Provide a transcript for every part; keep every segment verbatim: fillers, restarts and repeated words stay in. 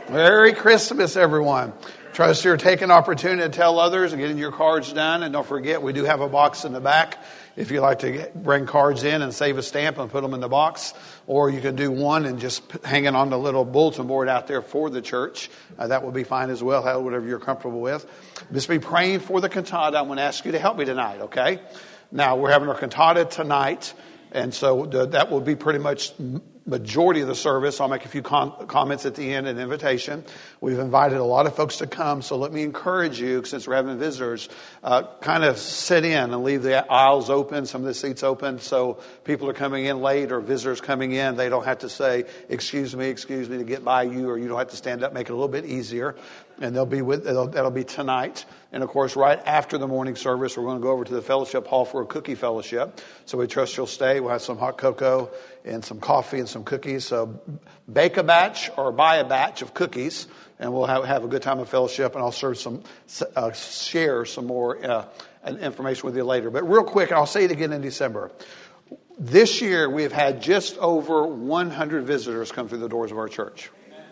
Merry Christmas, everyone. Trust you're taking opportunity to tell others and getting your cards done. And don't forget, we do have a box in the back if you like to get, bring cards in and save a stamp and put them in the box. Or you can do one and just hang it on the little bulletin board out there for the church. Uh, that will be fine as well, whatever you're comfortable with. Just be praying for the cantata. I'm going to ask you to help me tonight, okay? Now, we're having our cantata tonight. And so the, that will be pretty much majority of the service. I'll make a few com- comments at the end, an invitation. We've invited a lot of folks to come, so let me encourage you, since we're having visitors, uh, kind of sit in and leave the aisles open, some of the seats open, so people are coming in late or visitors coming in, they don't have to say, excuse me, excuse me, to get by you, or you don't have to stand up, make it a little bit easier. And they'll be with, that'll, that'll be tonight. And of course, right after the morning service, we're going to go over to the fellowship hall for a cookie fellowship. So we trust you'll stay. We'll have some hot cocoa and some coffee and some cookies. So bake a batch or buy a batch of cookies, and we'll have, have a good time of fellowship. And I'll serve some, uh, share some more uh, information with you later. But real quick, and I'll say it again in December. This year, we've had just over one hundred visitors come through the doors of our church.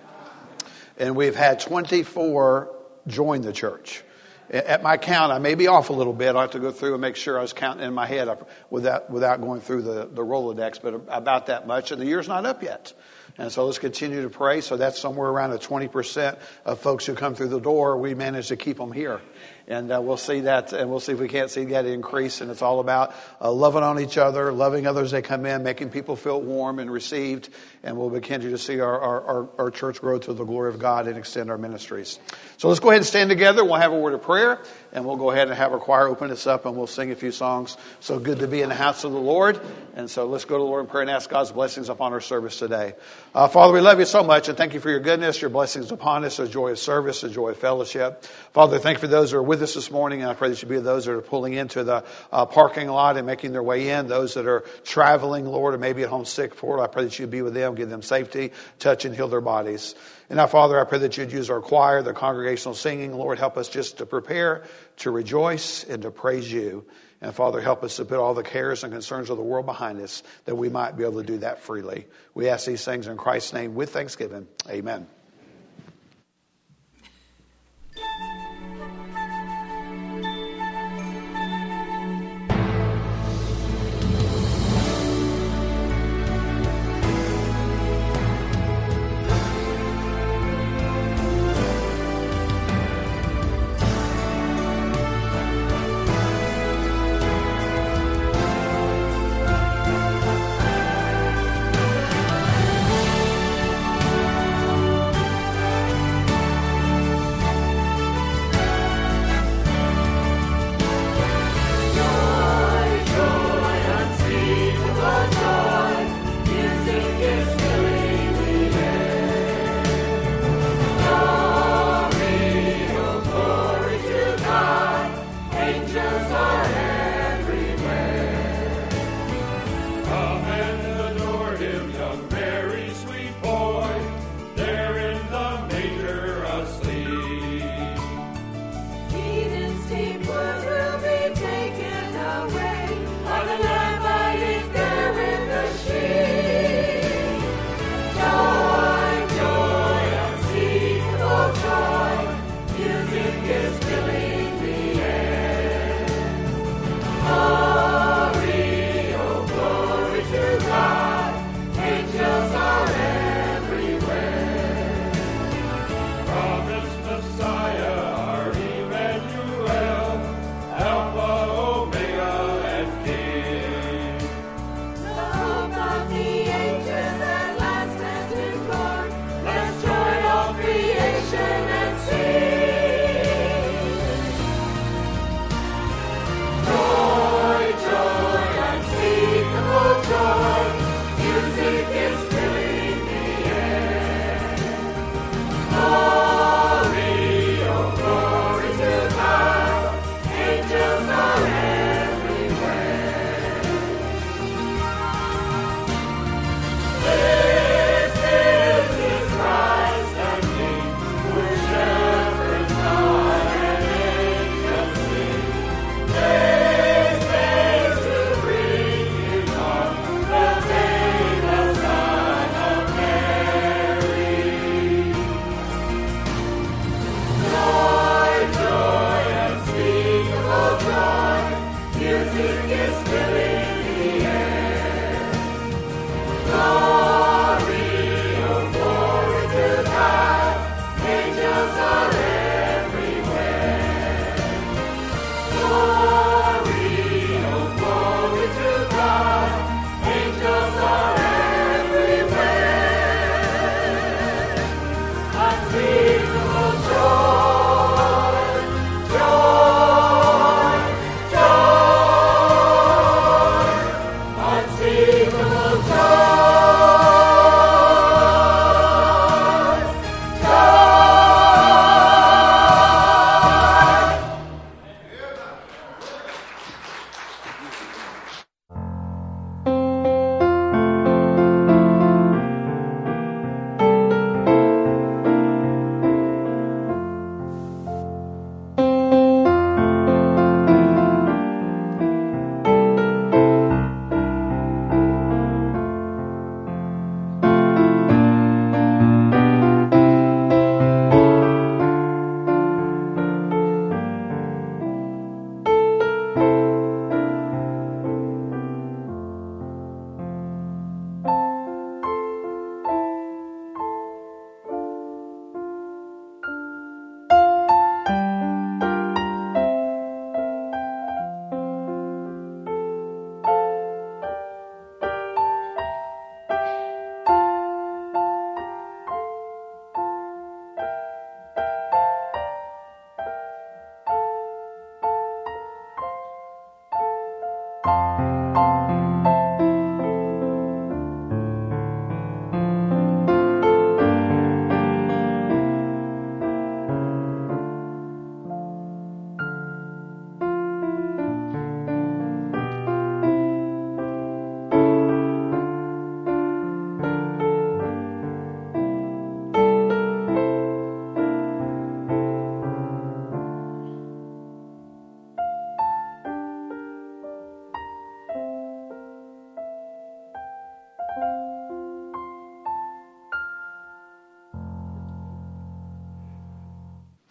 And we've had twenty-four join the church. At my count, I may be off a little bit. I'll have to go through and make sure I was counting in my head without without going through the, the Rolodex, but about that much. And the year's not up yet. And so let's continue to pray. So that's somewhere around a twenty percent of folks who come through the door. We manage to keep them here. And uh, we'll see that, and we'll see if we can't see that increase. And it's all about uh, loving on each other, loving others they come in, making people feel warm and received. And we'll continue to see our, our, our church grow to the glory of God and extend our ministries. So let's go ahead and stand together. We'll have a word of prayer, and we'll go ahead and have our choir open us up, and we'll sing a few songs. So good to be in the house of the Lord. And so let's go to the Lord in prayer and ask God's blessings upon our service today. Uh, Father, we love you so much, and thank you for your goodness, your blessings upon us, the joy of service, the joy of fellowship. Father, thank you for those who are with us this morning, and I pray that you be with those that are pulling into the uh, parking lot and making their way in, those that are traveling, Lord, or maybe at home sick for it. I pray that you be with them, give them safety, touch and heal their bodies. And now, Father, I pray that you'd use our choir, the congregational singing. Lord, help us just to prepare, to rejoice, and to praise you. And Father, help us to put all the cares and concerns of the world behind us, that we might be able to do that freely. We ask these things in Christ's name with thanksgiving. Amen.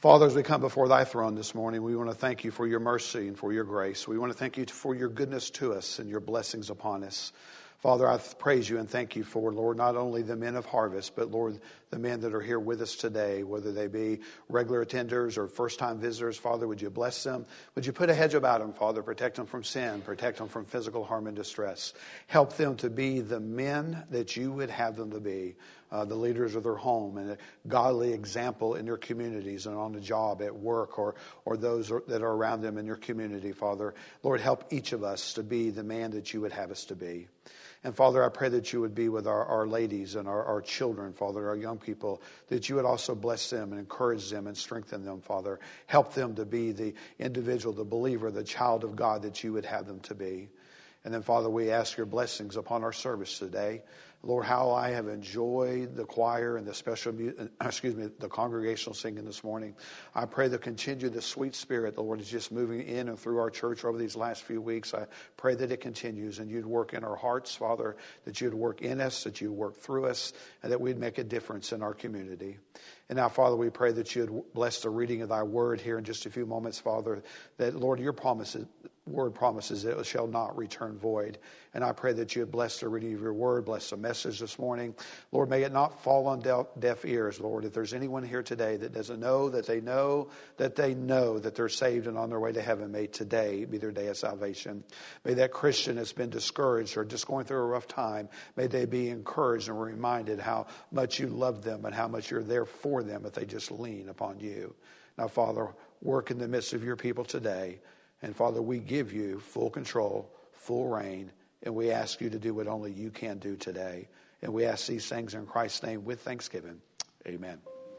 Father, as we come before thy throne this morning, we want to thank you for your mercy and for your grace. We want to thank you for your goodness to us and your blessings upon us. Father, I praise you and thank you for, Lord, not only the men of Harvest, but, Lord, the men that are here with us today, whether they be regular attenders or first-time visitors. Father, would you bless them? Would you put a hedge about them, Father? Protect them from sin. Protect them from physical harm and distress. Help them to be the men that you would have them to be, uh, the leaders of their home and a godly example in their communities and on the job, at work, or, or those that are around them in your community, Father. Lord, help each of us to be the man that you would have us to be. And Father, I pray that you would be with our, our ladies and our, our children, Father, our young people, that you would also bless them and encourage them and strengthen them, Father. Help them to be the individual, the believer, the child of God that you would have them to be. And then, Father, we ask your blessings upon our service today. Lord, how I have enjoyed the choir and the special, excuse me, the congregational singing this morning. I pray that continue the sweet spirit the Lord is just moving in and through our church over these last few weeks. I pray that it continues and you'd work in our hearts, Father, that you'd work in us, that you'd work through us, and that we'd make a difference in our community. And now, Father, we pray that you'd bless the reading of thy word here in just a few moments, Father, that, Lord, your promises, word promises that it shall not return void. And I pray that you would bless the reading of your word, bless the message this morning. Lord, may it not fall on deaf ears, Lord. If there's anyone here today that doesn't know that they know that they know that they're saved and on their way to heaven, may today be their day of salvation. May that Christian that's been discouraged or just going through a rough time, may they be encouraged and reminded how much you love them and how much you're there for them if they just lean upon you. Now, Father, work in the midst of your people today. And Father, we give you full control, full reign, and we ask you to do what only you can do today. And we ask these things in Christ's name with thanksgiving. Amen.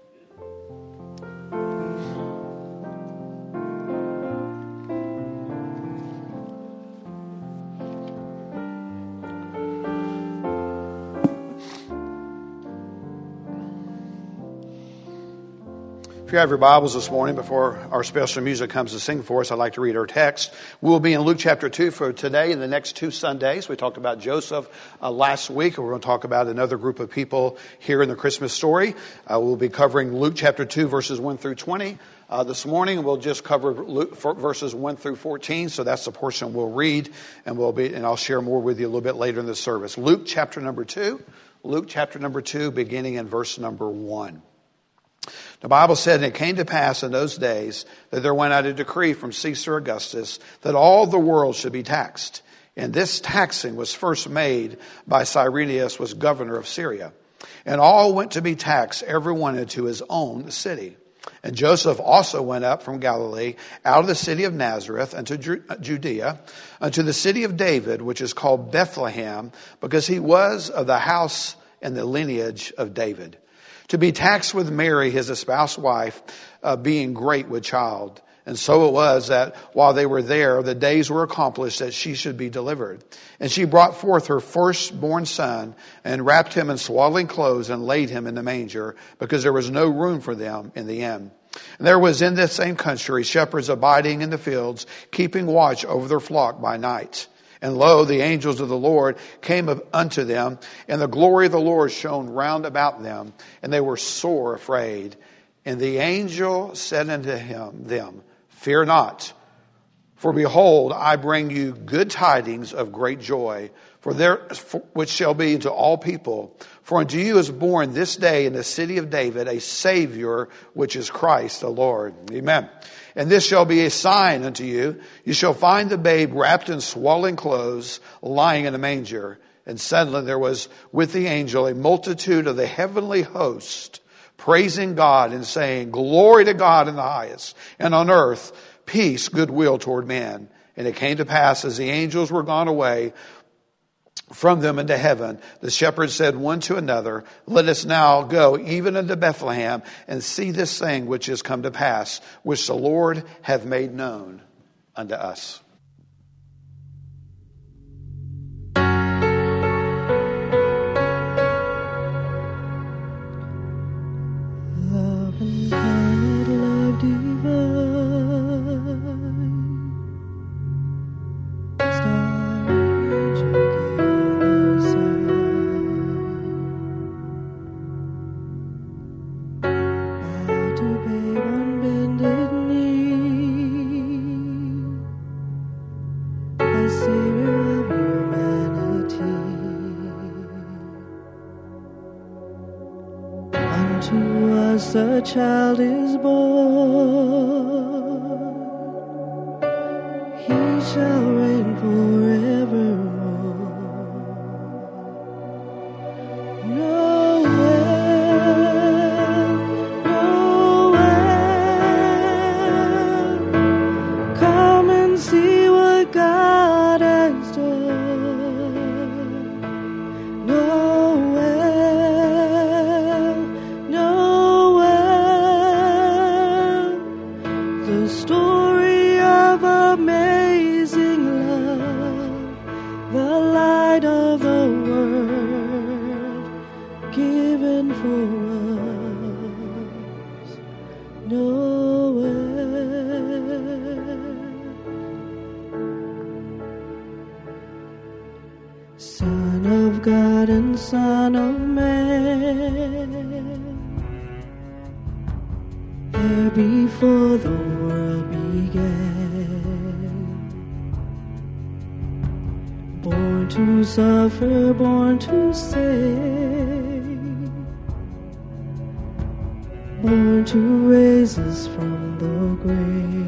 If you have your Bibles this morning, before our special music comes to sing for us, I'd like to read our text. We'll be in Luke chapter two for today and the next two Sundays. We talked about Joseph uh, last week, and we're going to talk about another group of people here in the Christmas story. Uh, we'll be covering Luke chapter two, verses one through twenty. Uh, this morning, we'll just cover Luke, verses one through fourteen, so that's the portion we'll read, and we'll be, and I'll share more with you a little bit later in the service. Luke chapter number two, Luke chapter number two, beginning in verse number one. The Bible said, and it came to pass in those days that there went out a decree from Caesar Augustus that all the world should be taxed. And this taxing was first made by Cyrenius, was governor of Syria. And all went to be taxed, every one into his own city. And Joseph also went up from Galilee, out of the city of Nazareth, unto Judea, unto the city of David, which is called Bethlehem, because he was of the house and the lineage of David, to be taxed with Mary, his espoused wife, uh, being great with child. And so it was that while they were there, the days were accomplished that she should be delivered. And she brought forth her firstborn son and wrapped him in swaddling clothes and laid him in the manger, because there was no room for them in the inn. And there was in this same country shepherds abiding in the fields, keeping watch over their flock by night. And lo, the angels of the Lord came unto them, and the glory of the Lord shone round about them, and they were sore afraid. And the angel said unto him, them, Fear not, for behold, I bring you good tidings of great joy, for there, for, which shall be to all people. For unto you is born this day in the city of David a Savior, which is Christ the Lord. Amen. And this shall be a sign unto you. You shall find the babe wrapped in swaddling clothes, lying in a manger. And suddenly there was with the angel a multitude of the heavenly host, praising God and saying, Glory to God in the highest, and on earth peace, goodwill toward men. And it came to pass, as the angels were gone away from them into heaven, the shepherds said one to another, Let us now go even unto Bethlehem, and see this thing which is come to pass, which the Lord hath made known unto us. Love incarnate, love divine, star angel killer sign, bow to babe unborn. us a child is born, he shall reign forevermore. Noel, Noel, come and see what God has done. Noel, Noel, the story of amazing love, the light of the world given for us. Noel, Son of God and Son of Man, there before the world began, born to suffer, born to save, born to raise us from the grave.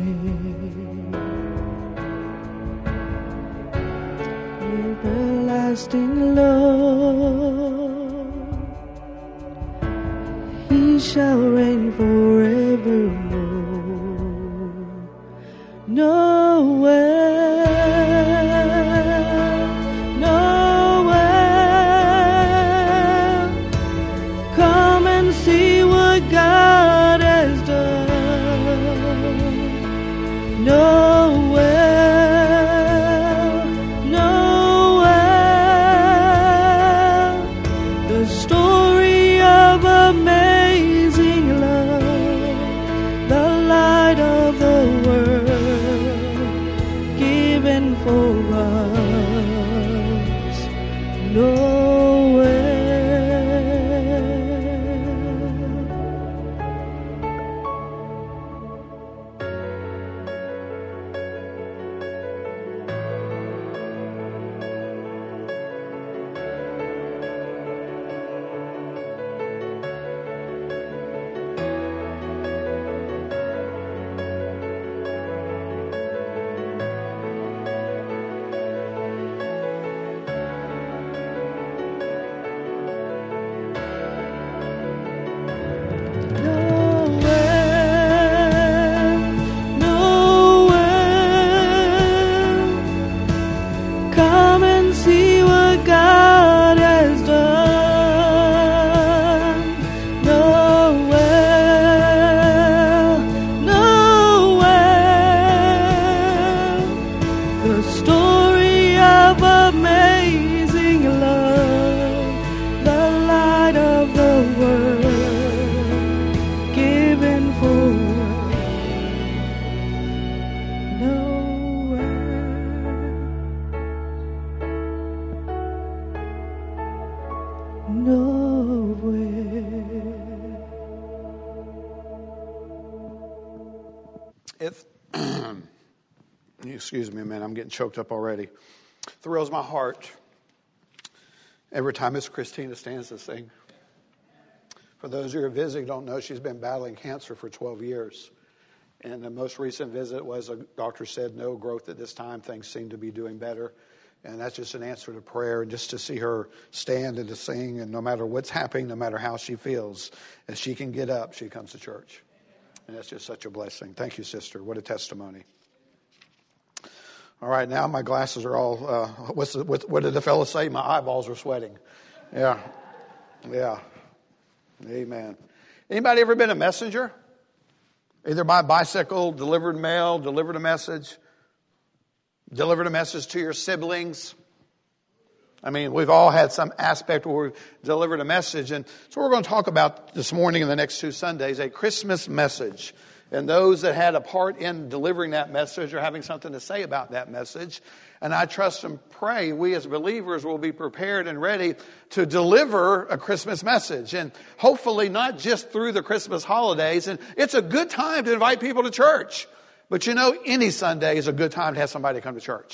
Everlasting love, he shall reign forevermore. Noel, Noel, come and see what God has done. Noel, Noel, the story of amazing love, the light of the world given for us. Noel. It, excuse me, man, I'm getting choked up already. Thrills my heart every time Miss Christina stands to sing. For those who are visiting don't know, she's been battling cancer for twelve years. And the most recent visit was a doctor said no growth at this time. Things seem to be doing better. And that's just an answer to prayer. And just to see her stand and to sing, and no matter what's happening, no matter how she feels, as she can get up, she comes to church. And that's just such a blessing. Thank you, sister. What a testimony. All right, now my glasses are all, uh, what's the, what, what did the fellow say? My eyeballs are sweating. Yeah. Yeah. Amen. Anybody ever been a messenger? Either by bicycle, delivered mail, delivered a message, delivered a message to your siblings. I mean, we've all had some aspect where we've delivered a message. And so we're going to talk about this morning and the next two Sundays, a Christmas message. And those that had a part in delivering that message or having something to say about that message. And I trust and pray we as believers will be prepared and ready to deliver a Christmas message. And hopefully not just through the Christmas holidays. And it's a good time to invite people to church. But you know, any Sunday is a good time to have somebody come to church.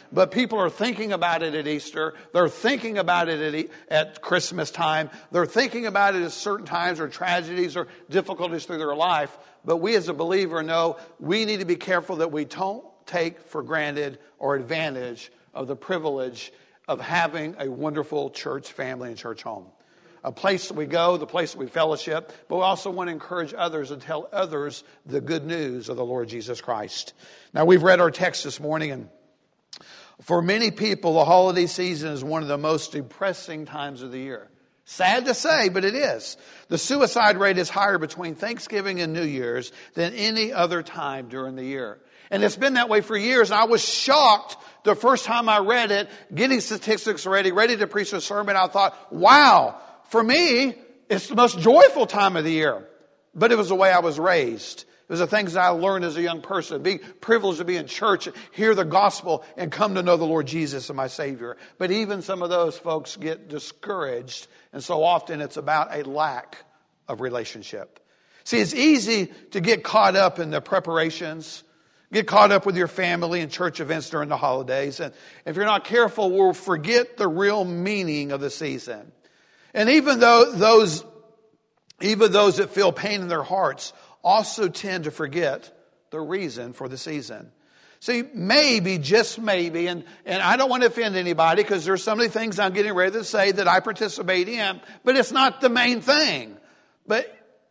but people are thinking about it at Easter. They're thinking about it at, e- at Christmas time. They're thinking about it at certain times or tragedies or difficulties through their life. But we as a believer know we need to be careful that we don't take for granted or advantage of the privilege of having a wonderful church family and church home. A place that we go, the place that we fellowship, but we also want to encourage others and tell others the good news of the Lord Jesus Christ. Now, we've read our text this morning, and for many people, the holiday season is one of the most depressing times of the year. Sad to say, but it is. The suicide rate is higher between Thanksgiving and New Year's than any other time during the year. And it's been that way for years, and I was shocked the first time I read it, getting statistics ready, ready to preach a sermon. I thought, wow. For me, it's the most joyful time of the year. But it was the way I was raised. It was the things that I learned as a young person. Being privileged to be in church, hear the gospel, and come to know the Lord Jesus as my Savior. But even some of those folks get discouraged. And so often it's about a lack of relationship. See, it's easy to get caught up in the preparations. Get caught up with your family and church events during the holidays. And if you're not careful, we'll forget the real meaning of the season. And even though those, even those that feel pain in their hearts also tend to forget the reason for the season. See, maybe, just maybe, and, and I don't want to offend anybody because there's so many things I'm getting ready to say that I participate in, but it's not the main thing. But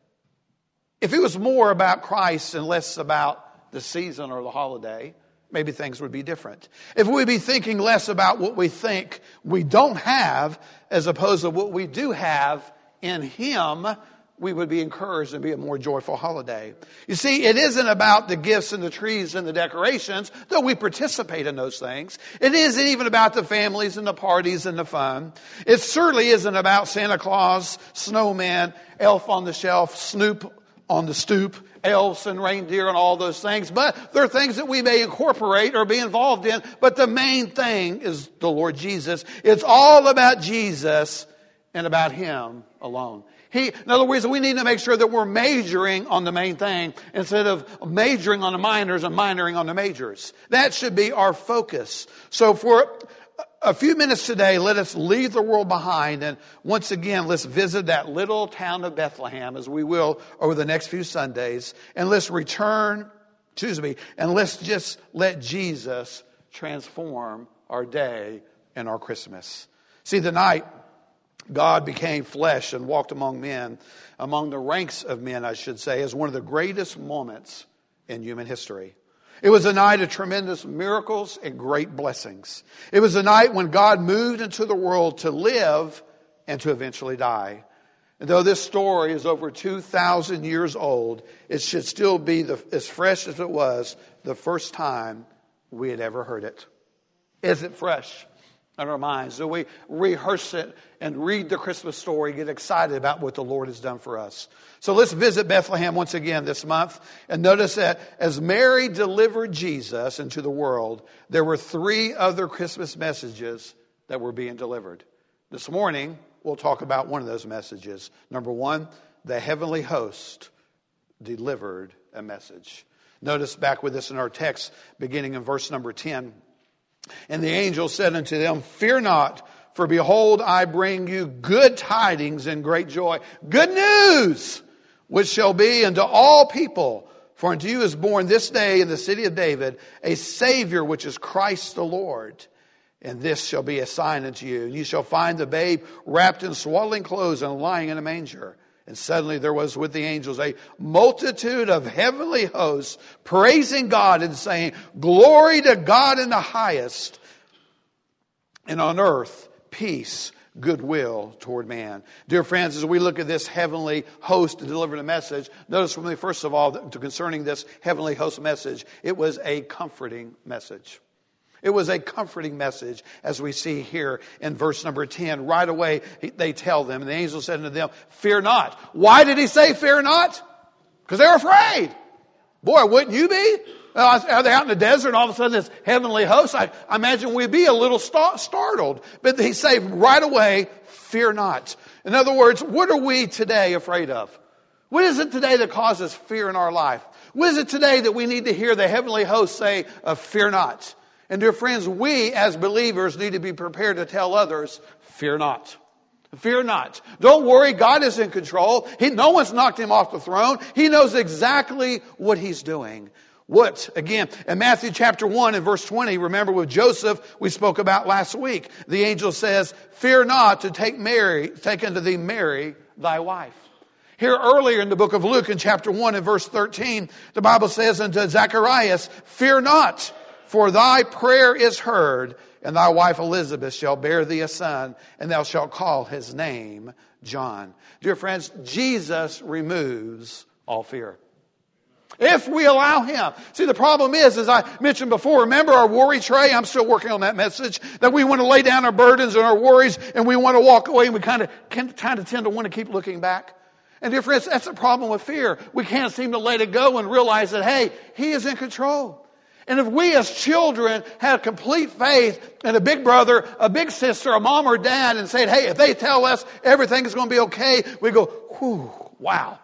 if it was more about Christ and less about the season or the holiday, maybe things would be different. If we'd be thinking less about what we think we don't have as opposed to what we do have in Him, we would be encouraged and be a more joyful holiday. You see, it isn't about the gifts and the trees and the decorations, though we participate in those things. It isn't even about the families and the parties and the fun. It certainly isn't about Santa Claus, snowman, elf on the shelf, Snoop on the stoop, elves and reindeer and all those things. But there are things that we may incorporate or be involved in. But the main thing is the Lord Jesus. It's all about Jesus and about Him alone. He, in other words, we need to make sure that we're majoring on the main thing instead of majoring on the minors and minoring on the majors. That should be our focus. So for a few minutes today, let us leave the world behind, and once again, let's visit that little town of Bethlehem, as we will over the next few Sundays, and let's return, excuse me, and let's just let Jesus transform our day and our Christmas. See, the night God became flesh and walked among men, among the ranks of men, I should say, is one of the greatest moments in human history. It was a night of tremendous miracles and great blessings. It was a night when God moved into the world to live and to eventually die. And though this story is over two thousand years old, it should still be the, as fresh as it was the first time we had ever heard it. Is it fresh in our minds? Do we rehearse it and read the Christmas story, get excited about what the Lord has done for us? So let's visit Bethlehem once again this month. And notice that as Mary delivered Jesus into the world, there were three other Christmas messages that were being delivered. This morning, we'll talk about one of those messages. Number one, the heavenly host delivered a message. Notice back with us in our text, beginning in verse number ten. And the angel said unto them, "Fear not, for behold, I bring you good tidings and great joy." Good news, which shall be unto all people. For unto you is born this day in the city of David a Savior, which is Christ the Lord. And this shall be a sign unto you. And you shall find the babe wrapped in swaddling clothes and lying in a manger. And suddenly there was with the angels a multitude of heavenly hosts praising God and saying, "Glory to God in the highest, and on earth peace, goodwill toward man." Dear friends, as we look at this heavenly host to deliver the message, notice with me first of all, that concerning this heavenly host message, it was a comforting message. It was a comforting message, as we see here in verse number ten. Right away, they tell them, and the angel said unto them, "Fear not." Why did he say fear not? Because they're afraid. Boy, wouldn't you be? Are they out in the desert and all of a sudden this heavenly host? I, I imagine we'd be a little st- startled. But he said right away, "Fear not." In other words, what are we today afraid of? What is it today that causes fear in our life? What is it today that we need to hear the heavenly host say, uh, "Fear not"? And dear friends, we as believers need to be prepared to tell others, fear not. Fear not. Don't worry, God is in control. He, no one's knocked him off the throne. He knows exactly what he's doing. What? Again, in Matthew chapter one and verse twenty, remember with Joseph we spoke about last week. The angel says, fear not to take Mary, take unto thee Mary, thy wife. Here earlier in the book of Luke in chapter one and verse thirteen, the Bible says unto Zacharias, fear not, for thy prayer is heard, and thy wife Elizabeth shall bear thee a son, and thou shalt call his name John. Dear friends, Jesus removes all fear. If we allow him. See, the problem is, as I mentioned before, remember our worry tray? I'm still working on that message. That we want to lay down our burdens and our worries, and we want to walk away, and we kind of, kind of tend to want to keep looking back. And dear friends, that's the problem with fear. We can't seem to let it go and realize that, hey, he is in control. And if we as children had complete faith in a big brother, a big sister, a mom or dad, and said, hey, if they tell us everything is going to be okay, we go, whew, wow.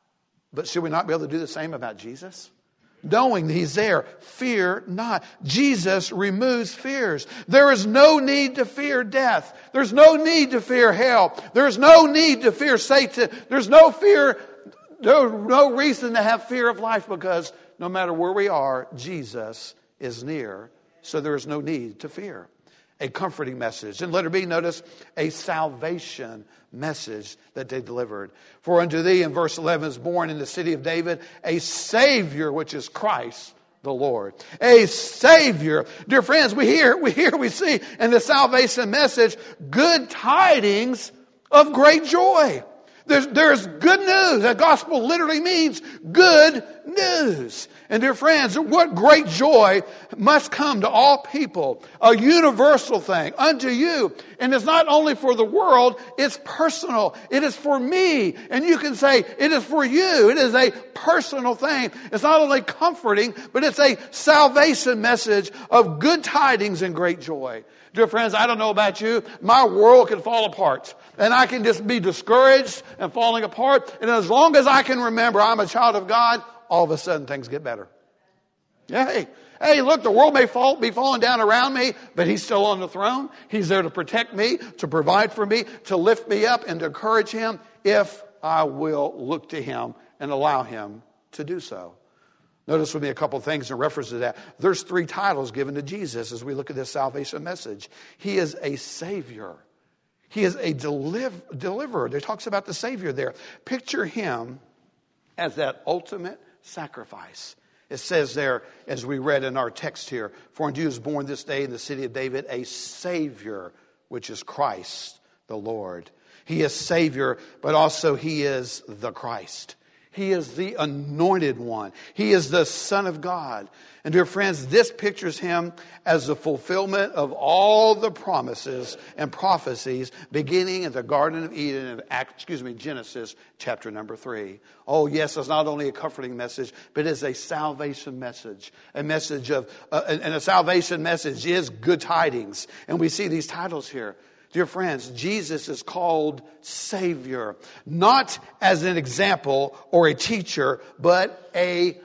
But should we not be able to do the same about Jesus? Knowing that he's there, fear not. Jesus removes fears. There is no need to fear death. There's no need to fear hell. There's no need to fear Satan. There's no fear, no, no reason to have fear of life, because no matter where we are, Jesus is near. So there is no need to fear. A comforting message. And letter B, notice a salvation message that they delivered. For unto thee, in verse eleven, is born in the city of David a Savior, which is Christ the Lord. A Savior. Dear friends, we hear, we hear, we see in the salvation message good tidings of great joy. There's, there's good news. The gospel literally means good news. And dear friends, what great joy must come to all people. A universal thing unto you. And it's not only for the world, it's personal. It is for me. And you can say it is for you. It is a personal thing. It's not only comforting, but it's a salvation message of good tidings and great joy. Dear friends, I don't know about you. My world can fall apart. And I can just be discouraged and falling apart. And as long as I can remember I'm a child of God, all of a sudden things get better. Yeah, hey, hey, look, the world may fall, be falling down around me, but he's still on the throne. He's there to protect me, to provide for me, to lift me up, and to encourage him if I will look to him and allow him to do so. Notice with me a couple things in reference to that. There's three titles given to Jesus as we look at this salvation message. He is a Savior. He is a deliv- deliverer. It talks about the Savior there. Picture him as that ultimate sacrifice. It says there, as we read in our text here, for unto you is born this day in the city of David a Savior, which is Christ the Lord. He is Savior, but also he is the Christ. He is the anointed one. He is the Son of God. And dear friends, this pictures him as the fulfillment of all the promises and prophecies beginning in the Garden of Eden in excuse me, Genesis chapter number three. Oh yes, it's not only a comforting message, but it's a salvation message. A message of, uh, and a salvation message is good tidings. And we see these titles here. Dear friends, Jesus is called Savior, not as an example or a teacher, but a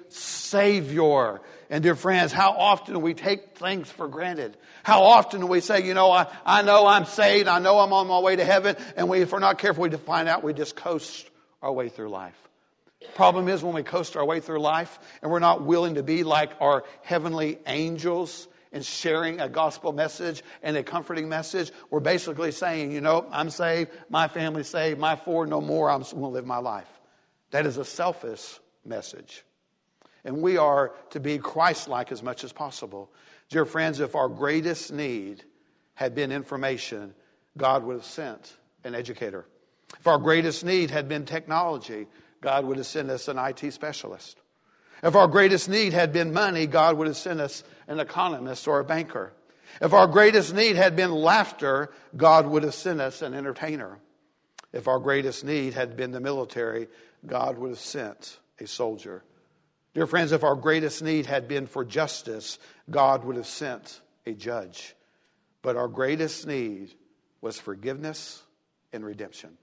Savior. And dear friends, how often we take things for granted. How often we say, you know, I, I know I'm saved, I know I'm on my way to heaven, and we, if we're not careful, we find out we just coast our way through life. Problem is when we coast our way through life and we're not willing to be like our heavenly angels and sharing a gospel message and a comforting message, we're basically saying, you know, I'm saved, my family's saved, my four no more, I'm going to live my life. That is a selfish message. And we are to be Christ-like as much as possible. Dear friends, if our greatest need had been information, God would have sent an educator. If our greatest need had been technology, God would have sent us an I T specialist. If our greatest need had been money, God would have sent us an economist or a banker. If our greatest need had been laughter, God would have sent us an entertainer. If our greatest need had been the military, God would have sent a soldier. Dear friends, if our greatest need had been for justice, God would have sent a judge. But our greatest need was forgiveness and redemption.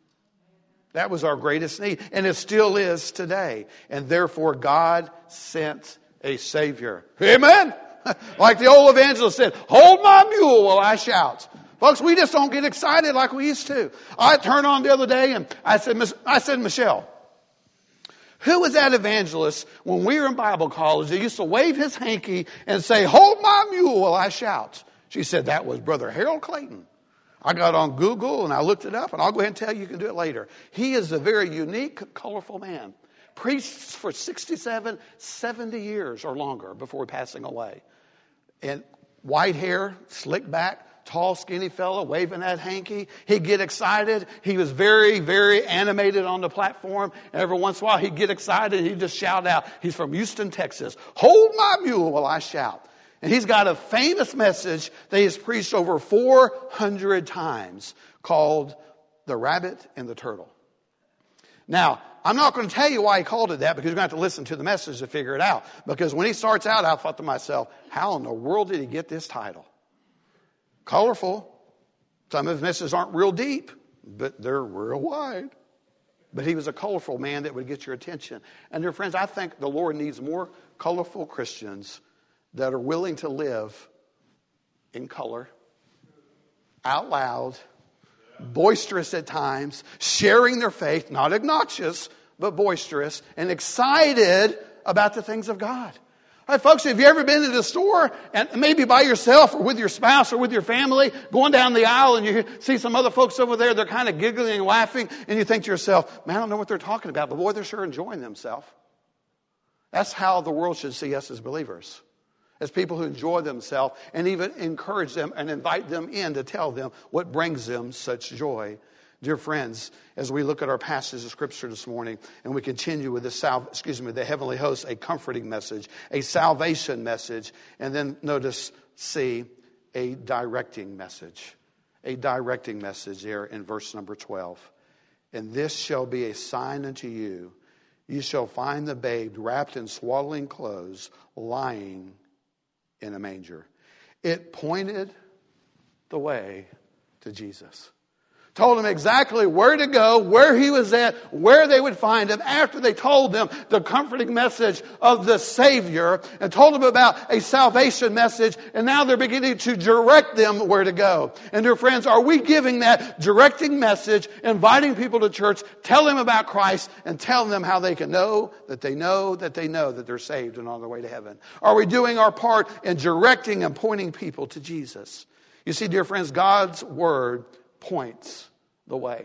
That was our greatest need, and it still is today. And therefore, God sent a Savior. Amen? Like the old evangelist said, hold my mule while I shout. Folks, we just don't get excited like we used to. I turned on the other day and I said, I said, Michelle, who was that evangelist when we were in Bible college that used to wave his hanky and say, hold my mule while I shout? She said, that was Brother Harold Clayton. I got on Google and I looked it up, and I'll go ahead and tell you, you can do it later. He is a very unique, colorful man. Preached for sixty-seven, seventy years or longer before passing away. And white hair, slick back, tall, skinny fellow, waving that hanky. He'd get excited. He was very, very animated on the platform. And every once in a while, he'd get excited. He'd just shout out. He's from Houston, Texas. Hold my mule while I shout. And he's got a famous message that he's preached over four hundred times called The Rabbit and the Turtle. Now, I'm not going to tell you why he called it that, because you're going to have to listen to the message to figure it out. Because when he starts out, I thought to myself, how in the world did he get this title? Colorful. Some of his messages aren't real deep, but they're real wide. But he was a colorful man that would get your attention. And dear friends, I think the Lord needs more colorful Christians that are willing to live in color, out loud, boisterous at times, sharing their faith, not obnoxious, but boisterous, and excited about the things of God. All right, folks, have you ever been to the store, and maybe by yourself or with your spouse or with your family, going down the aisle and you see some other folks over there, they're kind of giggling and laughing, and you think to yourself, man, I don't know what they're talking about, but boy, they're sure enjoying themselves. That's how the world should see us as believers. As people who enjoy themselves, and even encourage them and invite them in to tell them what brings them such joy. Dear friends, as we look at our passage of Scripture this morning, and we continue with the sal- excuse me, the heavenly host, a comforting message, a salvation message, and then notice C, a directing message. A directing message there in verse number twelve. And this shall be a sign unto you. You shall find the babe wrapped in swaddling clothes, lying in a manger. It pointed the way to Jesus. Told them exactly where to go, where he was at, where they would find him after they told them the comforting message of the Savior and told them about a salvation message, and now they're beginning to direct them where to go. And dear friends, are we giving that directing message, inviting people to church, telling them about Christ, and telling them how they can know that they know that they know that they're saved and on their way to heaven? Are we doing our part in directing and pointing people to Jesus? You see, dear friends, God's Word points the way.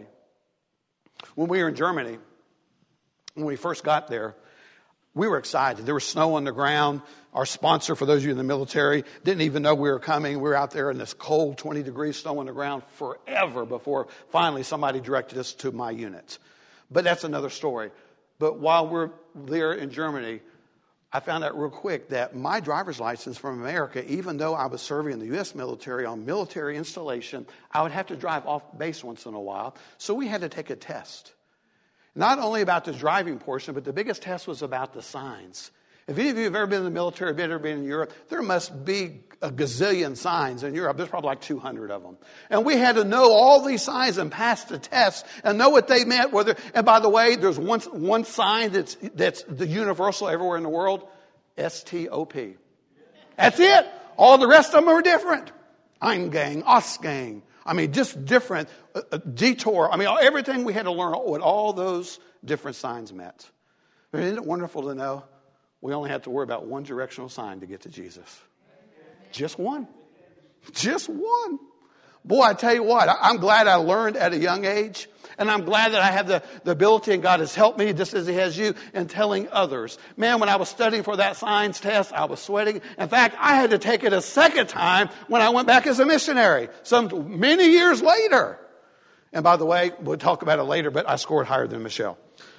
When we were in Germany, when we first got there, we were excited. There was snow on the ground. Our sponsor, for those of you in the military, didn't even know we were coming. We were out there in this cold twenty degrees snow on the ground forever before finally somebody directed us to my unit. But that's another story. But while we're there in Germany, I found out real quick that my driver's license from America, even though I was serving in the U S military on military installation, I would have to drive off base once in a while. So we had to take a test. Not only about the driving portion, but the biggest test was about the signs. If any of you have ever been in the military, have ever been in Europe, there must be a gazillion signs in Europe. There's probably like two hundred of them. And we had to know all these signs and pass the test and know what they meant. Whether, and by the way, there's one, one sign that's, that's the universal everywhere in the world. S T O P. That's it. All the rest of them are different. Eingang, Ausgang. I mean, just different. Uh, uh, detour. I mean, everything we had to learn what all those different signs meant. But isn't it wonderful to know we only have to worry about one directional sign to get to Jesus? Just one. Just one. Boy, I tell you what, I'm glad I learned at a young age. And I'm glad that I have the, the ability, and God has helped me just as he has you in telling others. Man, when I was studying for that science test, I was sweating. In fact, I had to take it a second time when I went back as a missionary, some many years later. And by the way, we'll talk about it later, but I scored higher than Michelle.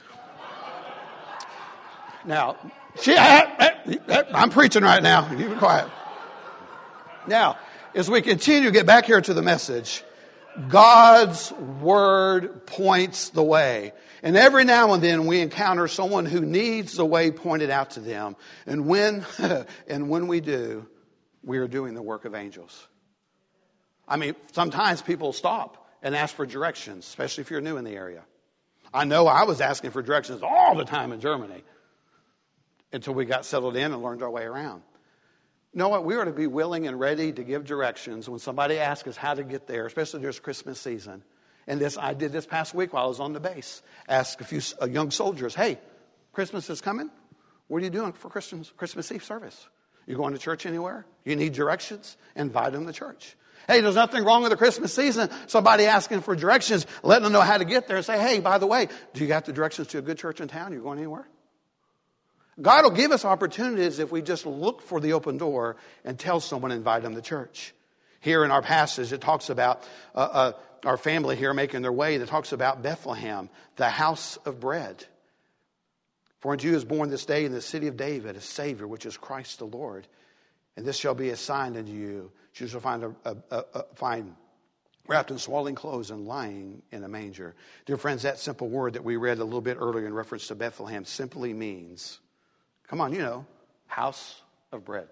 Now, she, I, I, I'm preaching right now. You be quiet. Now, as we continue to get back here to the message, God's Word points the way. And every now and then we encounter someone who needs the way pointed out to them. And when, and when we do, we are doing the work of angels. I mean, sometimes people stop and ask for directions, especially if you're new in the area. I know I was asking for directions all the time in Germany until we got settled in and learned our way around. You know what? We ought to be willing and ready to give directions when somebody asks us how to get there, especially during Christmas season. And this I did this past week while I was on the base. Asked a few uh, young soldiers, hey, Christmas is coming. What are you doing for Christmas, Christmas Eve service? You going to church anywhere? You need directions? Invite them to church. Hey, there's nothing wrong with the Christmas season. Somebody asking for directions, letting them know how to get there and say, hey, by the way, do you got the directions to a good church in town? You going anywhere? God will give us opportunities if we just look for the open door and tell someone, invite them to church. Here in our passage, it talks about uh, uh, our family here making their way. It talks about Bethlehem, the house of bread. For unto you is born this day in the city of David a Savior, which is Christ the Lord. And this shall be a sign unto you. You shall find, a, a, a, a, find wrapped in swaddling clothes and lying in a manger. Dear friends, that simple word that we read a little bit earlier in reference to Bethlehem simply means, come on, you know, house of bread.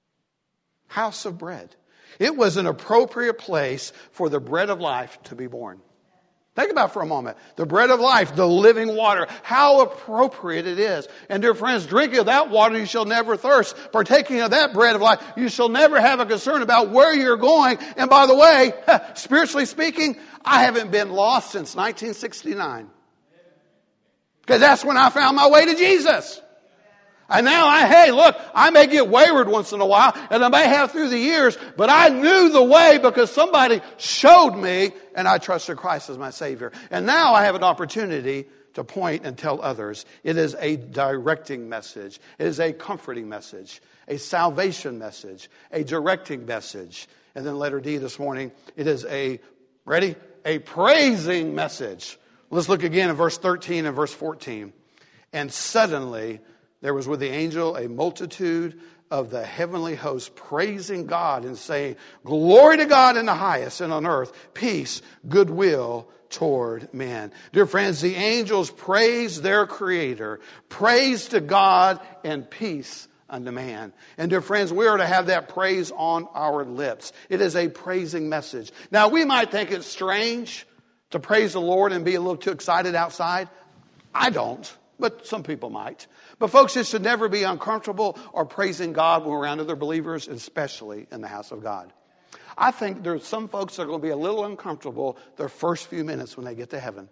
House of bread. It was an appropriate place for the bread of life to be born. Think about it for a moment. The bread of life, the living water. How appropriate it is. And dear friends, drinking of that water, you shall never thirst. Partaking of that bread of life, you shall never have a concern about where you're going. And by the way, spiritually speaking, I haven't been lost since nineteen sixty-nine. Because that's when I found my way to Jesus. And now I, hey, look, I may get wayward once in a while, and I may have through the years, but I knew the way because somebody showed me, and I trusted Christ as my Savior. And now I have an opportunity to point and tell others. It is a directing message. It is a comforting message, a salvation message, a directing message. And then letter D this morning, it is a, ready? A praising message. Let's look again at verse thirteen and verse fourteen. And suddenly there was with the angel a multitude of the heavenly host praising God and saying, glory to God in the highest, and on earth peace, goodwill toward men. Dear friends, the angels praise their Creator, praise to God, and peace unto man. And dear friends, we are to have that praise on our lips. It is a praising message. Now, we might think it's strange to praise the Lord and be a little too excited outside. I don't, but some people might. But folks, it should never be uncomfortable or praising God when we're around other believers, especially in the house of God. I think there's some folks that are going to be a little uncomfortable their first few minutes when they get to heaven.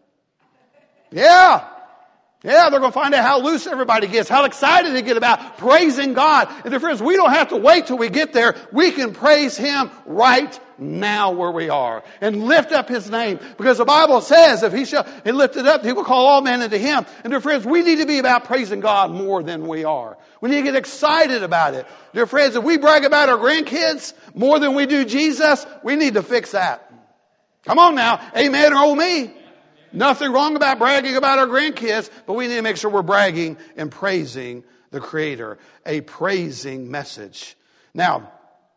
Yeah. Yeah, they're going to find out how loose everybody gets, how excited they get about praising God. And dear friends, we don't have to wait till we get there. We can praise Him right now where we are and lift up His name. Because the Bible says if He shall and lift it up, He will call all men unto Him. And dear friends, we need to be about praising God more than we are. We need to get excited about it. Dear friends, if we brag about our grandkids more than we do Jesus, we need to fix that. Come on now. Amen or oh me. Nothing wrong about bragging about our grandkids, but we need to make sure we're bragging and praising the Creator. A praising message. Now,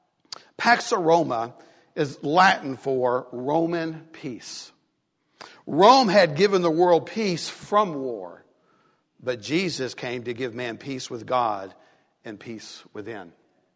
Pax Roma is Latin for Roman peace. Rome had given the world peace from war, but Jesus came to give man peace with God and peace within.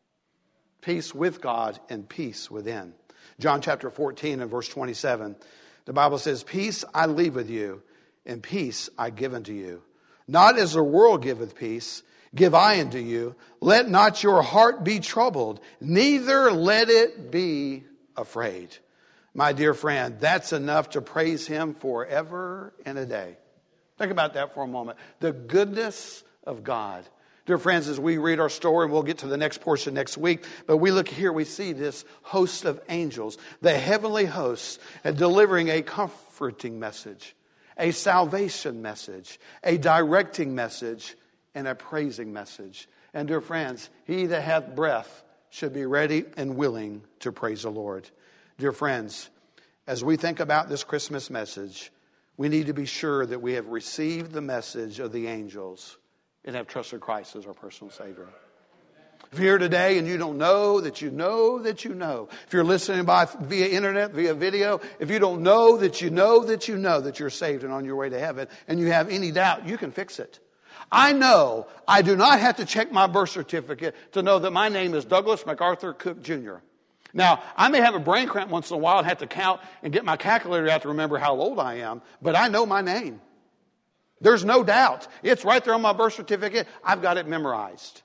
Peace with God and peace within. John chapter fourteen and verse twenty-seven. The Bible says, peace I leave with you, and peace I give unto you. Not as the world giveth peace, give I unto you. Let not your heart be troubled, neither let it be afraid. My dear friend, that's enough to praise Him forever and a day. Think about that for a moment. The goodness of God. Dear friends, as we read our story, and we'll get to the next portion next week, but we look here, we see this host of angels, the heavenly hosts, and delivering a comforting message, a salvation message, a directing message, and a praising message. And dear friends, he that hath breath should be ready and willing to praise the Lord. Dear friends, as we think about this Christmas message, we need to be sure that we have received the message of the angels and have trusted Christ as our personal Savior. If you're here today and you don't know that you know that you know, if you're listening by via internet, via video, if you don't know that you know that you know that you're saved and on your way to heaven, and you have any doubt, you can fix it. I know I do not have to check my birth certificate to know that my name is Douglas MacArthur Cook Junior Now, I may have a brain cramp once in a while and have to count and get my calculator out to remember how old I am, but I know my name. There's no doubt. It's right there on my birth certificate. I've got it memorized.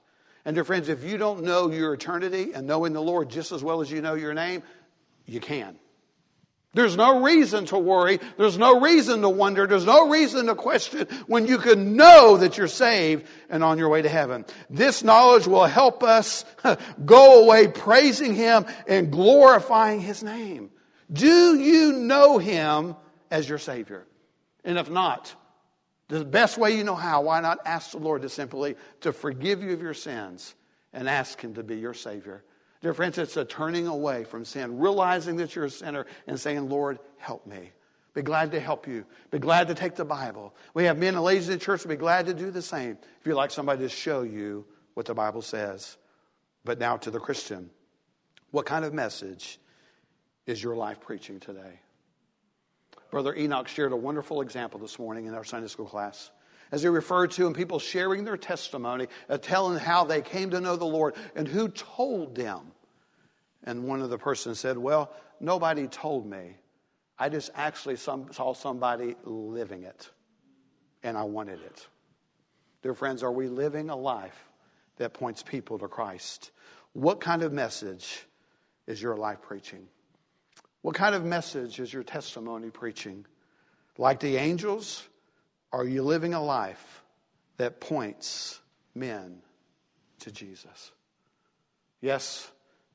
And dear friends, if you don't know your eternity and knowing the Lord just as well as you know your name, you can. There's no reason to worry. There's no reason to wonder. There's no reason to question when you can know that you're saved and on your way to heaven. This knowledge will help us go away praising Him and glorifying His name. Do you know Him as your Savior? And if not, the best way you know how, why not ask the Lord to simply to forgive you of your sins and ask Him to be your Savior? Dear friends, it's a turning away from sin, realizing that you're a sinner and saying, Lord, help me. Be glad to help you. Be glad to take the Bible. We have men and ladies in the church who will be glad to do the same if you'd like somebody to show you what the Bible says. But now to the Christian, what kind of message is your life preaching today? Brother Enoch shared a wonderful example this morning in our Sunday school class. As he referred to, and people sharing their testimony, uh, telling how they came to know the Lord and who told them. And one of the persons said, well, nobody told me. I just actually some, saw somebody living it, and I wanted it. Dear friends, are we living a life that points people to Christ? What kind of message is your life preaching? What kind of message is your testimony preaching? Like the angels, are you living a life that points men to Jesus? Yes,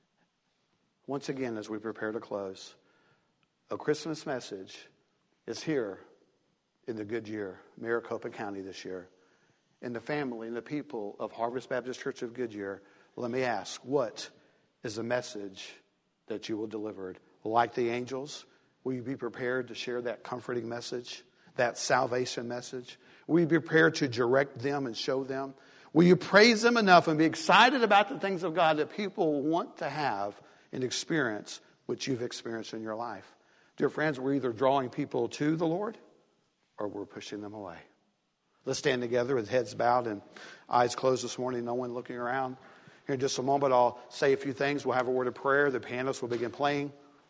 once again, as we prepare to close, a Christmas message is here in the Goodyear, Maricopa County this year. And the family and the people of Harvest Baptist Church of Goodyear, let me ask, what is the message that you will deliver? Like the angels, will you be prepared to share that comforting message? That salvation message? Will you be prepared to direct them and show them? Will you praise them enough and be excited about the things of God that people want to have and experience what you've experienced in your life? Dear friends, we're either drawing people to the Lord or we're pushing them away. Let's stand together with heads bowed and eyes closed this morning, no one looking around. Here in just a moment, I'll say a few things. We'll have a word of prayer. The pianist will begin playing.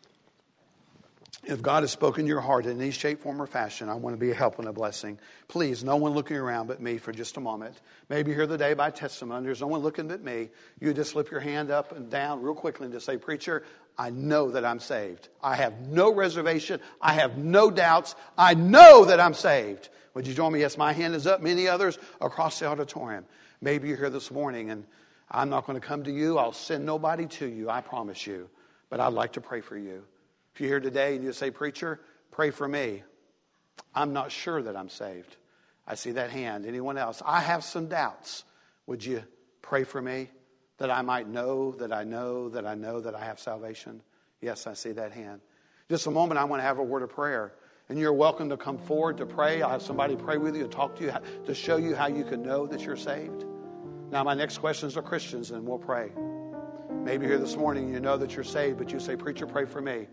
If God has spoken your heart in any shape, form, or fashion, I want to be a help and a blessing. Please, no one looking around but me for just a moment. Maybe here today by testimony, there's no one looking but me. You just slip your hand up and down real quickly and just say, Preacher, I know that I'm saved. I have no reservation. I have no doubts. I know that I'm saved. Would you join me? Yes, my hand is up. Many others across the auditorium. Maybe you're here this morning and I'm not going to come to you. I'll send nobody to you. I promise you. But I'd like to pray for you. If you're here today and you say, Preacher, pray for me. I'm not sure that I'm saved. I see that hand. Anyone else? I have some doubts. Would you pray for me that I might know that I know that I know that I have salvation? Yes, I see that hand. Just a moment, I want to have a word of prayer. And you're welcome to come forward to pray. I'll have somebody pray with you and talk to you to show you how you can know that you're saved. Now, my next questions are Christians, and we'll pray. Maybe here this morning you know that you're saved, but you say, Preacher, pray for me.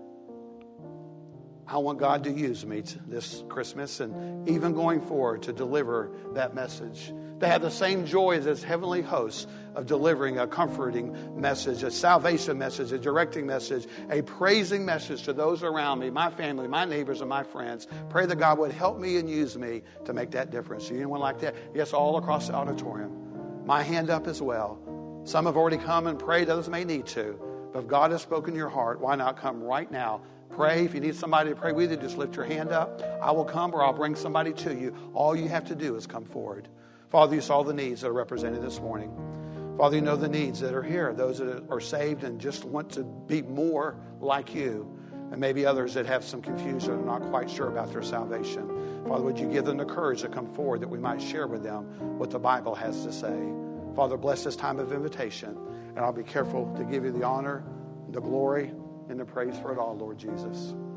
I want God to use me this Christmas and even going forward to deliver that message. To have the same joy as His heavenly hosts of delivering a comforting message, a salvation message, a directing message, a praising message to those around me, my family, my neighbors, and my friends. Pray that God would help me and use me to make that difference. Anyone like that? Yes, all across the auditorium. My hand up as well. Some have already come and prayed. Others may need to. But if God has spoken your heart, why not come right now? Pray. If you need somebody to pray with you, just lift your hand up. I will come or I'll bring somebody to you. All you have to do is come forward. Father, you saw the needs that are represented this morning. Father, you know the needs that are here. Those that are saved and just want to be more like you. And maybe others that have some confusion and are not quite sure about their salvation. Father, would you give them the courage to come forward that we might share with them what the Bible has to say. Father, bless this time of invitation. And I'll be careful to give you the honor, the glory, and the praise for it all, Lord Jesus.